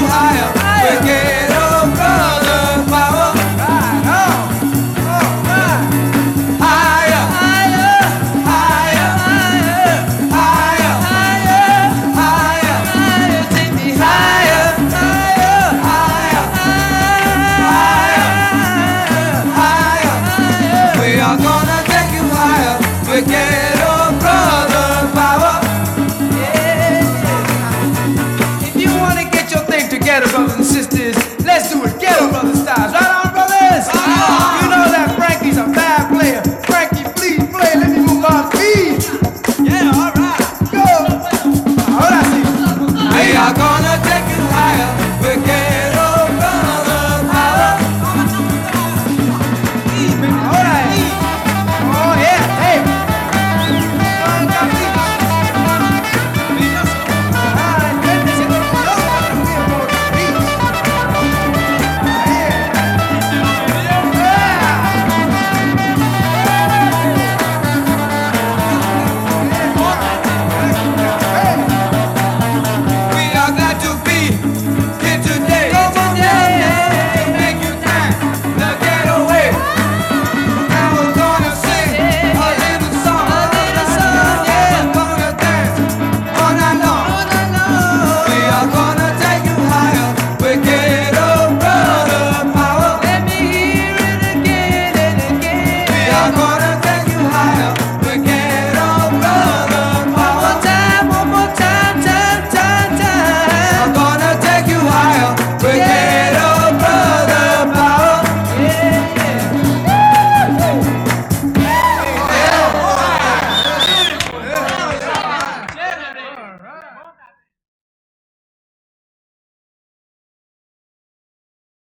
higher. We get up, brother power. Right on. All right. Higher, higher, higher, higher, higher, higher, higher. Take me higher, higher, higher, higher, higher, higher. We are gonna take you higher. We get up, brother power. If you want to get your thing together, brothers and sisters, let's do it. Ghetto brother styles. Right on, brothers? You know that Frankie's a bad player. Frankie, please play. Let me move on speed. Yeah, all right. Go. All right, see. We are gonna take you higher. We ghetto brother power. All right. Oh, yeah. Hey. We are glad to be here today to make you dance the getaway. Now we're gonna sing a little song. Yeah, gonna dance all night long. We are gonna take you higher. We get up, brother power. Let me hear it again and again. We are gonna take you higher. We get up, brother power. One more time, time. I'm gonna take you higher. We